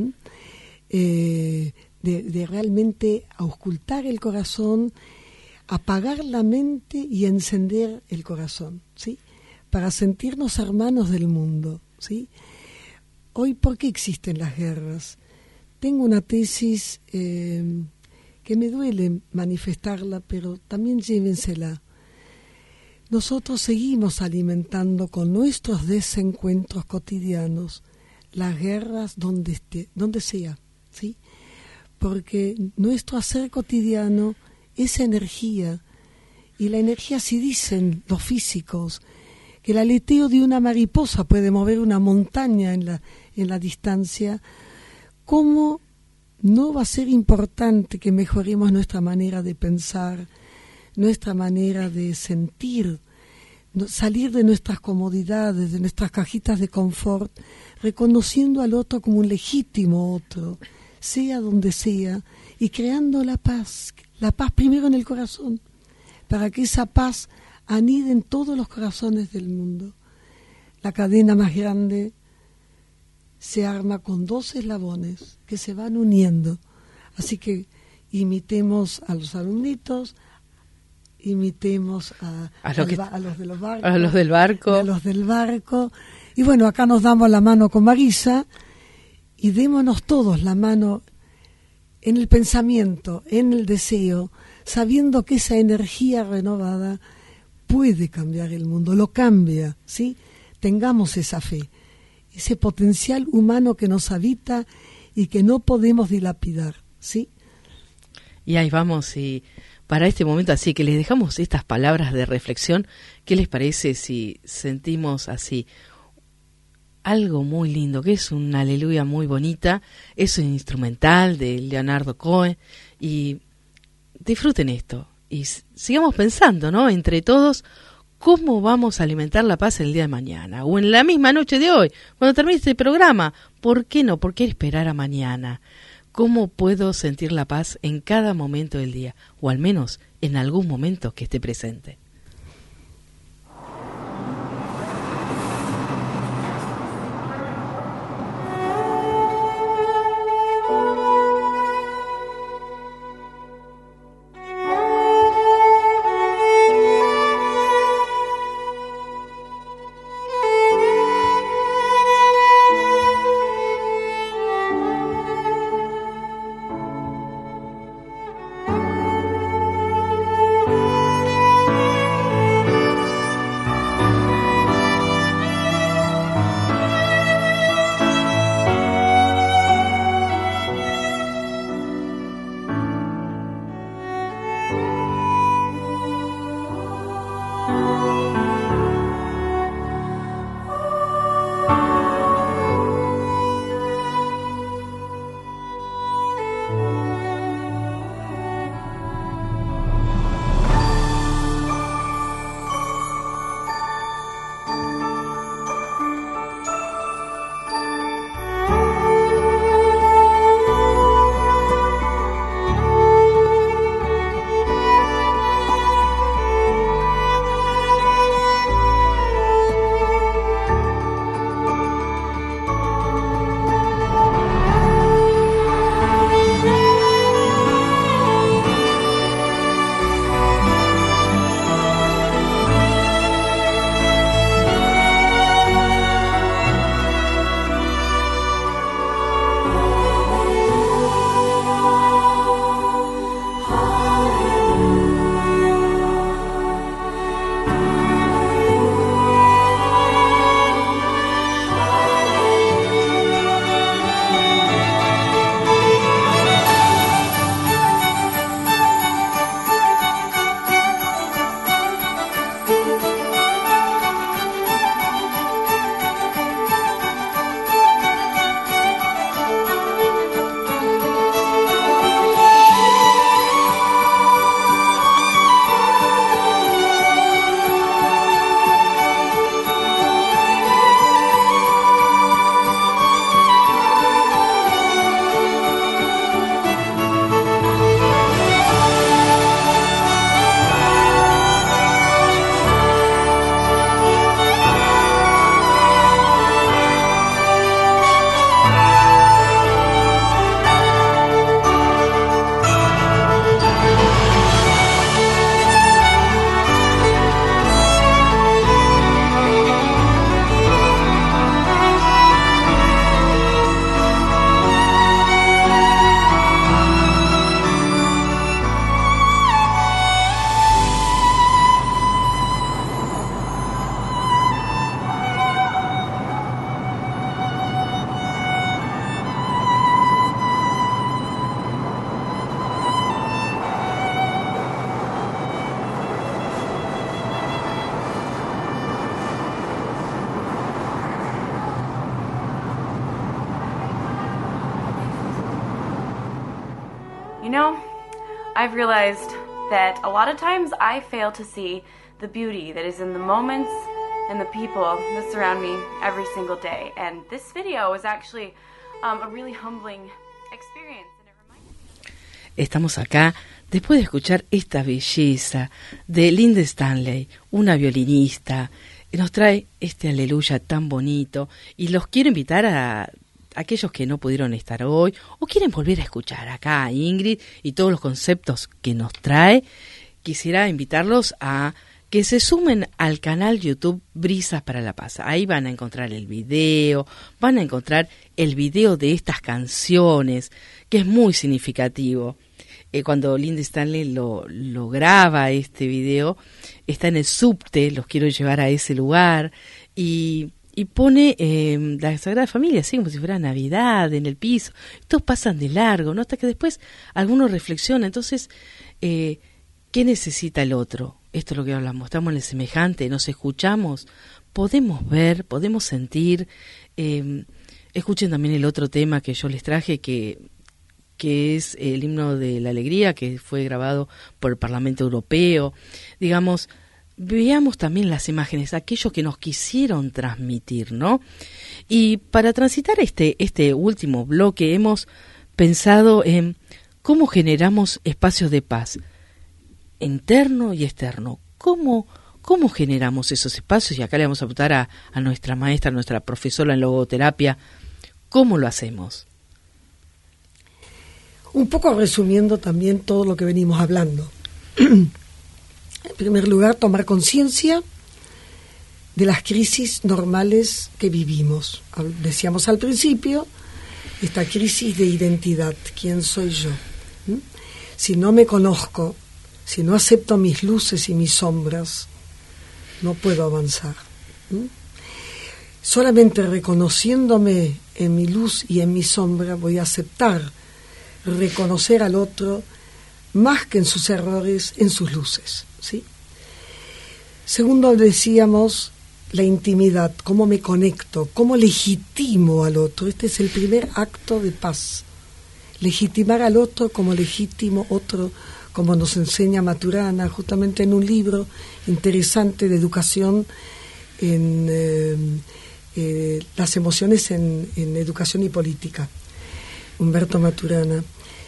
eh, de, de realmente auscultar el corazón, apagar la mente y encender el corazón, ¿sí? Para sentirnos hermanos del mundo, ¿sí? Hoy, ¿por qué existen las guerras? Tengo una tesis eh, que me duele manifestarla, pero también llévensela. Nosotros seguimos alimentando con nuestros desencuentros cotidianos las guerras donde esté, donde sea, ¿sí? Porque nuestro hacer cotidiano es energía, y la energía, si dicen los físicos, que el aleteo de una mariposa puede mover una montaña en la, en la distancia, ¿cómo no va a ser importante que mejoremos nuestra manera de pensar, nuestra manera de sentir, salir de nuestras comodidades, de nuestras cajitas de confort, reconociendo al otro como un legítimo otro, sea donde sea, y creando la paz, la paz primero en el corazón, para que esa paz anide en todos los corazones del mundo. La cadena más grande se arma con dos eslabones que se van uniendo. Así que imitemos a los alumnitos, imitemos a, a, lo que, a los de los barcos, a los del barco. A los del barco. Y bueno, acá nos damos la mano con Marisa y démonos todos la mano en el pensamiento, en el deseo, sabiendo que esa energía renovada puede cambiar el mundo, lo cambia, ¿sí? Tengamos esa fe, ese potencial humano que nos habita y que no podemos dilapidar, ¿sí? Y ahí vamos, y para este momento así que les dejamos estas palabras de reflexión. ¿Qué les parece si sentimos así algo muy lindo, que es una aleluya muy bonita? Es un instrumental de Leonardo Cohen, y disfruten esto y sigamos pensando, ¿no? Entre todos, ¿cómo vamos a alimentar la paz el día de mañana? O en la misma noche de hoy, cuando termine este programa. ¿Por qué no? ¿Por qué esperar a mañana? ¿Cómo puedo sentir la paz en cada momento del día? O al menos en algún momento que esté presente. Thank you. You know, I've realized that a lot of times I fail to see the beauty that is in the moments and the people that surround me every single day. And this video is actually um, a really humbling experience. And it reminds me... Estamos acá después de escuchar esta belleza de Linda Stanley, una violinista, que nos trae este aleluya tan bonito, y los quiero invitar a aquellos que no pudieron estar hoy o quieren volver a escuchar acá a Ingrid y todos los conceptos que nos trae. Quisiera invitarlos a que se sumen al canal YouTube Brisas para la Paz. Ahí van a encontrar el video, van a encontrar el video de estas canciones, que es muy significativo. Eh, cuando Linda Stanley lo, lo graba este video, está en el subte, los quiero llevar a ese lugar, y, y pone eh, la Sagrada Familia, así como si fuera Navidad, en el piso. Todos pasan de largo, ¿no? Hasta que después algunos reflexiona. Entonces, eh, ¿qué necesita el otro? Esto es lo que hablamos, estamos en el semejante, nos escuchamos, podemos ver, podemos sentir. Eh, escuchen también el otro tema que yo les traje, que, que es el himno de la alegría, que fue grabado por el Parlamento Europeo. Digamos, veamos también las imágenes, aquellos que nos quisieron transmitir, ¿no? Y para transitar este, este último bloque hemos pensado en cómo generamos espacios de paz, interno y externo. ¿Cómo, cómo generamos esos espacios? Y acá le vamos a preguntar a, a nuestra maestra, a nuestra profesora en logoterapia, ¿cómo lo hacemos? Un poco resumiendo también todo lo que venimos hablando. En primer lugar, tomar conciencia de las crisis normales que vivimos. Decíamos al principio, esta crisis de identidad. ¿Quién soy yo? ¿Mm? Si no me conozco, si no acepto mis luces y mis sombras, no puedo avanzar. ¿Mm? Solamente reconociéndome en mi luz y en mi sombra voy a aceptar, reconocer al otro más que en sus errores, en sus luces. ¿Sí? Segundo, decíamos la intimidad, cómo me conecto, cómo legitimo al otro. Este es el primer acto de paz. Legitimar al otro como legítimo otro, como nos enseña Maturana, justamente en un libro interesante de educación en eh, eh, las emociones en, en educación y política, Humberto Maturana.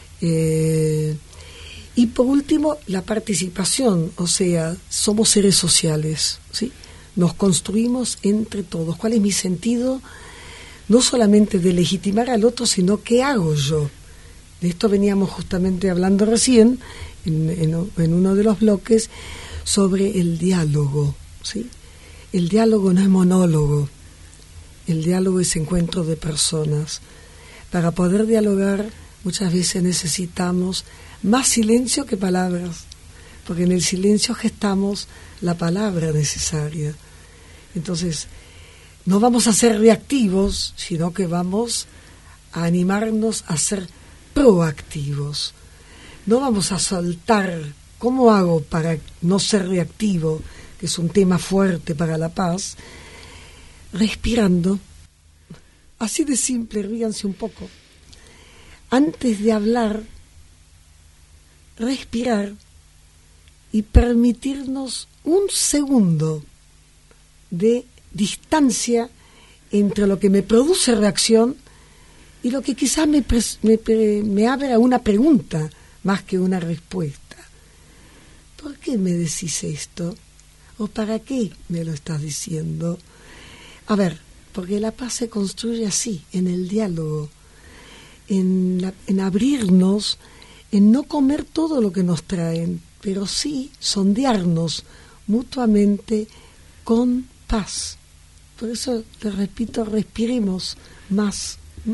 Eh, y por último, la participación, o sea, somos seres sociales, ¿sí? Nos construimos entre todos. ¿Cuál es mi sentido? No solamente de legitimar al otro, sino qué hago yo. De esto veníamos justamente hablando recién, en, en, en uno de los bloques, sobre el diálogo, ¿sí? El diálogo no es monólogo, el diálogo es encuentro de personas. Para poder dialogar, muchas veces necesitamos más silencio que palabras, porque en el silencio gestamos la palabra necesaria. Entonces, no vamos a ser reactivos, sino que vamos a animarnos a ser proactivos. No vamos a soltar. ¿Cómo hago para no ser reactivo? Que es un tema fuerte para la paz. Respirando. Así de simple, ríanse un poco. Antes de hablar, respirar y permitirnos un segundo de distancia entre lo que me produce reacción y lo que quizás me, me, me abre a una pregunta más que una respuesta. ¿Por qué me decís esto? ¿O para qué me lo estás diciendo? A ver, porque la paz se construye así, en el diálogo, en, la, en abrirnos, en no comer todo lo que nos traen, pero sí sondearnos mutuamente con paz. Por eso, les repito, respiremos más. ¿Mm?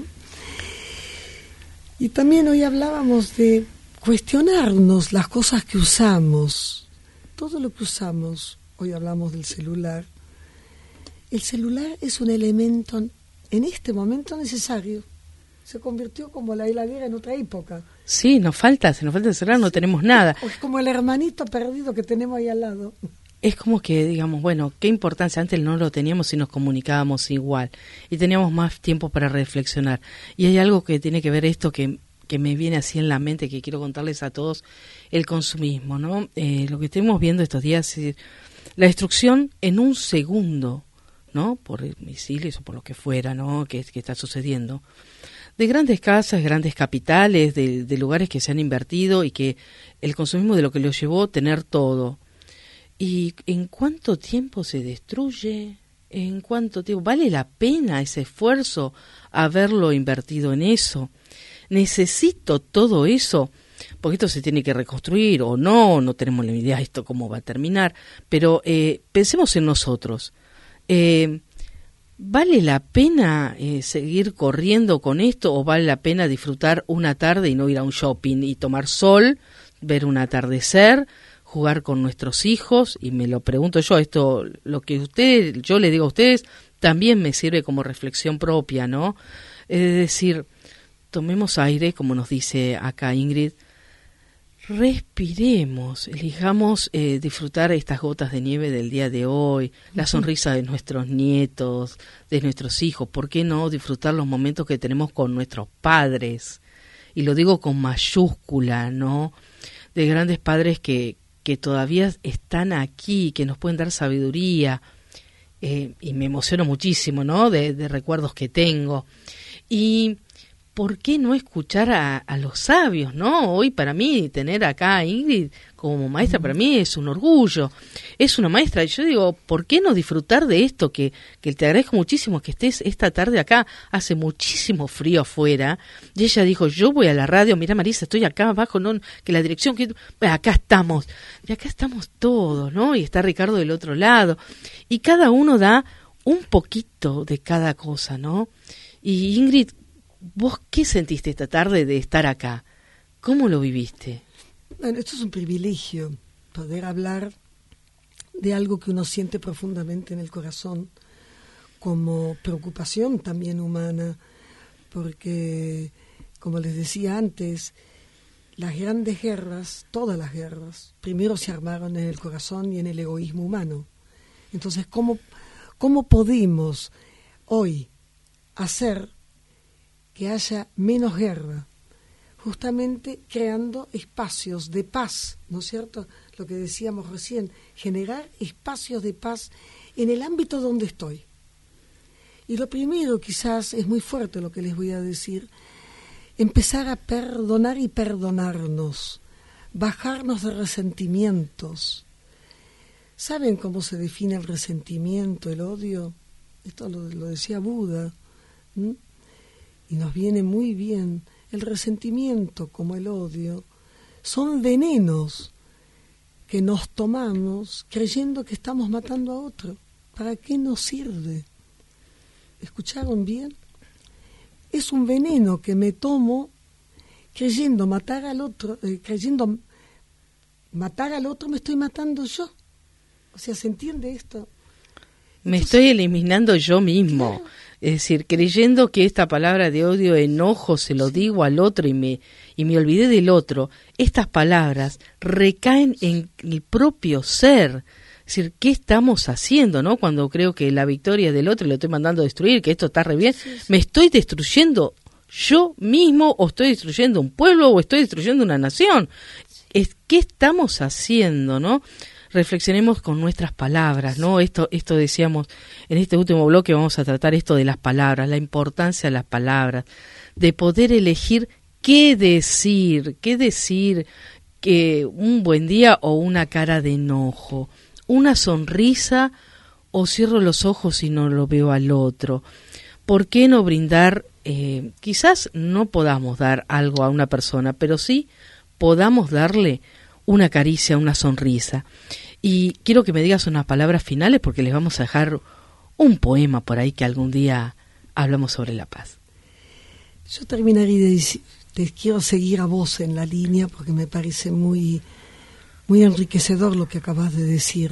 Y también hoy hablábamos de cuestionarnos las cosas que usamos, todo lo que usamos. Hoy hablamos del celular. El celular es un elemento en este momento necesario. Se convirtió como la heladera en otra época. Sí, nos falta, se nos falta el celular, no tenemos nada. Es como el hermanito perdido que tenemos ahí al lado. Es como que, digamos, bueno, qué importancia, antes no lo teníamos y nos comunicábamos igual. Y teníamos más tiempo para reflexionar. Y hay algo que tiene que ver esto que, que me viene así en la mente, que quiero contarles a todos, el consumismo, ¿no? Eh, lo que estamos viendo estos días es la destrucción en un segundo, ¿no? Por misiles o por lo que fuera, ¿no? Que, que está sucediendo. De grandes casas, grandes capitales, de, de lugares que se han invertido y que el consumismo de lo que los llevó a tener todo. ¿Y en cuánto tiempo se destruye? ¿En cuánto tiempo? ¿Vale la pena ese esfuerzo haberlo invertido en eso? ¿Necesito todo eso? Porque esto se tiene que reconstruir o no, no tenemos ni idea de esto cómo va a terminar, pero eh, pensemos en nosotros. Eh, ¿Vale la pena eh, seguir corriendo con esto o vale la pena disfrutar una tarde y no ir a un shopping y tomar sol, ver un atardecer, jugar con nuestros hijos? Y me lo pregunto yo, esto, lo que usted, yo le digo a ustedes, también me sirve como reflexión propia, ¿no? Es decir, tomemos aire, como nos dice acá Ingrid, respiremos, elijamos eh, disfrutar estas gotas de nieve del día de hoy, la sonrisa de nuestros nietos, de nuestros hijos. ¿Por qué no disfrutar los momentos que tenemos con nuestros padres? Y lo digo con mayúscula, ¿no? De grandes padres que, que todavía están aquí, que nos pueden dar sabiduría. Eh, y me emociono muchísimo, ¿no? De, de recuerdos que tengo. Y ¿por qué no escuchar a, a los sabios, no? Hoy para mí tener acá a Ingrid como maestra, para mí es un orgullo. Es una maestra. Y yo digo, ¿por qué no disfrutar de esto? Que, que te agradezco muchísimo que estés esta tarde acá. Hace muchísimo frío afuera. Y ella dijo, yo voy a la radio. Mira, Marisa, estoy acá abajo, no, que la dirección... que bueno, acá estamos. Y acá estamos todos, ¿no? Y está Ricardo del otro lado. Y cada uno da un poquito de cada cosa, ¿no? Y Ingrid, ¿vos qué sentiste esta tarde de estar acá? ¿Cómo lo viviste? Bueno, esto es un privilegio, poder hablar de algo que uno siente profundamente en el corazón, como preocupación también humana, porque, como les decía antes, las grandes guerras, todas las guerras, primero se armaron en el corazón y en el egoísmo humano. Entonces, ¿cómo, cómo podemos hoy hacer que haya menos guerra? Justamente creando espacios de paz, ¿no es cierto? Lo que decíamos recién, generar espacios de paz en el ámbito donde estoy. Y lo primero, quizás es muy fuerte lo que les voy a decir, empezar a perdonar y perdonarnos, bajarnos de resentimientos. ¿Saben cómo se define el resentimiento, el odio? Esto lo, lo decía Buda, ¿m? Y nos viene muy bien. El resentimiento, como el odio, son venenos que nos tomamos creyendo que estamos matando a otro. ¿Para qué nos sirve? ¿Escucharon bien? Es un veneno que me tomo creyendo matar al otro, eh, creyendo matar al otro, me estoy matando yo. O sea, ¿se entiende esto? Me Entonces, estoy eliminando yo mismo. Claro. Es decir, creyendo que esta palabra de odio, enojo, se lo digo al otro y me y me olvidé del otro. Estas palabras recaen en el propio ser. Es decir, ¿qué estamos haciendo, no? Cuando creo que la victoria del otro lo estoy mandando a destruir, que esto está re bien, sí, sí. ¿Me estoy destruyendo yo mismo o estoy destruyendo un pueblo o estoy destruyendo una nación? Es, ¿qué estamos haciendo, no? Reflexionemos con nuestras palabras, ¿no? Esto esto decíamos en este último bloque, vamos a tratar esto de las palabras, la importancia de las palabras, de poder elegir qué decir, qué decir, que un buen día o una cara de enojo, una sonrisa o cierro los ojos y no lo veo al otro. ¿Por qué no brindar? Eh, quizás no podamos dar algo a una persona, pero sí podamos darle una caricia, una sonrisa. Y quiero que me digas unas palabras finales porque les vamos a dejar un poema por ahí que algún día hablamos sobre la paz. Yo terminaría de decir, te quiero seguir a vos en la línea porque me parece muy, muy enriquecedor lo que acabas de decir.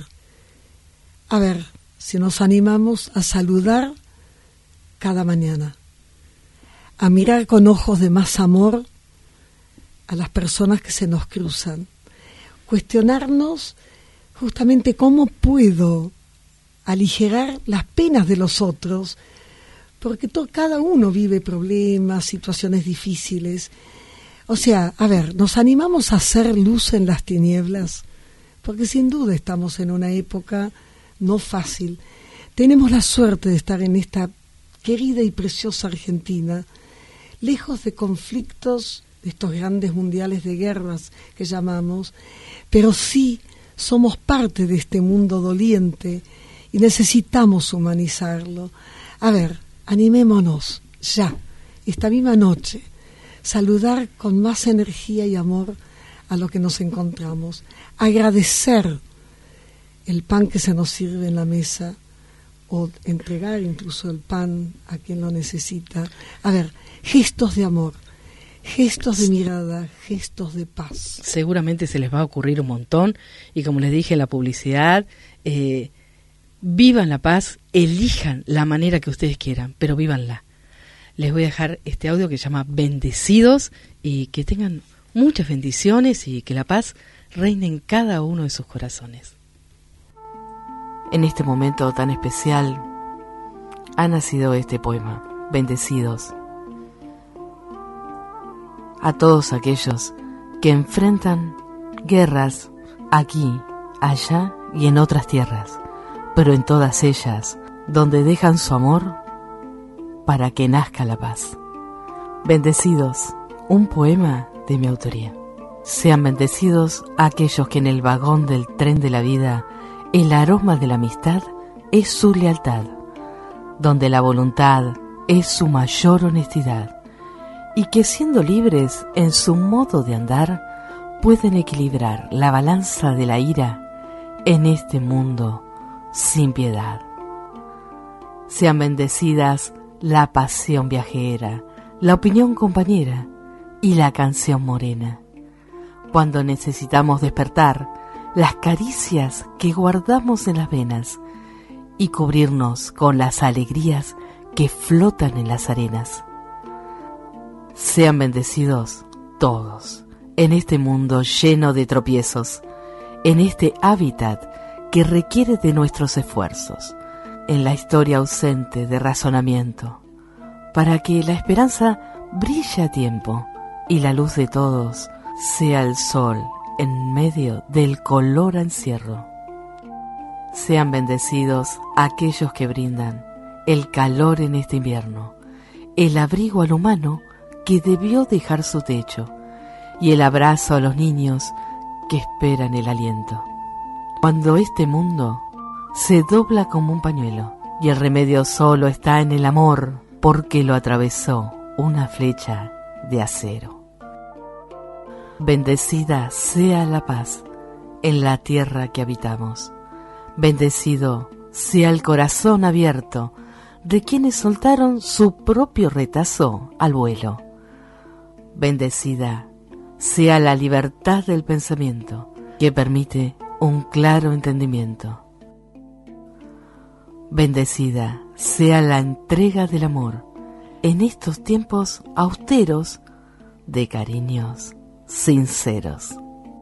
A ver, si nos animamos a saludar cada mañana, a mirar con ojos de más amor a las personas que se nos cruzan, cuestionarnos justamente cómo puedo aligerar las penas de los otros, porque todo, cada uno vive problemas, situaciones difíciles, O sea, a ver, ¿nos animamos a hacer luz en las tinieblas? Porque sin duda estamos en una época no fácil. Tenemos la suerte de estar en esta querida y preciosa Argentina, lejos de conflictos, de estos grandes mundiales de guerras que llamamos, pero sí somos parte de este mundo doliente y necesitamos humanizarlo. A ver, animémonos ya, esta misma noche, saludar con más energía y amor a lo que nos encontramos, agradecer el pan que se nos sirve en la mesa o entregar incluso el pan a quien lo necesita. A ver, gestos de amor, gestos de mirada, gestos de paz. Seguramente se les va a ocurrir un montón y como les dije en la publicidad, eh, vivan la paz, elijan la manera que ustedes quieran, pero vívanla. Les voy a dejar este audio que se llama Bendecidos y que tengan muchas bendiciones y que la paz reine en cada uno de sus corazones. En este momento tan especial ha nacido este poema, Bendecidos. A todos aquellos que enfrentan guerras aquí, allá y en otras tierras, pero en todas ellas donde dejan su amor para que nazca la paz. Bendecidos, un poema de mi autoría. Sean bendecidos aquellos que en el vagón del tren de la vida el aroma de la amistad es su lealtad, donde la voluntad es su mayor honestidad, y que siendo libres en su modo de andar, pueden equilibrar la balanza de la ira en este mundo sin piedad. Sean bendecidas la pasión viajera, la opinión compañera y la canción morena. Cuando necesitamos despertar, las caricias que guardamos en las venas y cubrirnos con las alegrías que flotan en las arenas. Sean bendecidos todos en este mundo lleno de tropiezos, en este hábitat que requiere de nuestros esfuerzos, en la historia ausente de razonamiento, para que la esperanza brille a tiempo y la luz de todos sea el sol en medio del color encierro. Sean bendecidos aquellos que brindan el calor en este invierno, el abrigo al humano que debió dejar su techo y el abrazo a los niños que esperan el aliento. Cuando este mundo se dobla como un pañuelo y el remedio solo está en el amor porque lo atravesó una flecha de acero. Bendecida sea la paz en la tierra que habitamos. Bendecido sea el corazón abierto de quienes soltaron su propio retazo al vuelo. Bendecida sea la libertad del pensamiento que permite un claro entendimiento. Bendecida sea la entrega del amor en estos tiempos austeros de cariños sinceros.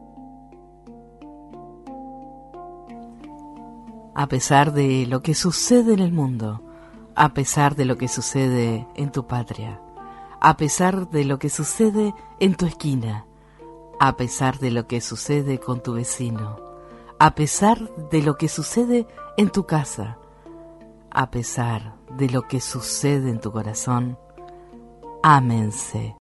A pesar de lo que sucede en el mundo, a pesar de lo que sucede en tu patria, a pesar de lo que sucede en tu esquina, a pesar de lo que sucede con tu vecino, a pesar de lo que sucede en tu casa, a pesar de lo que sucede en tu corazón, ámense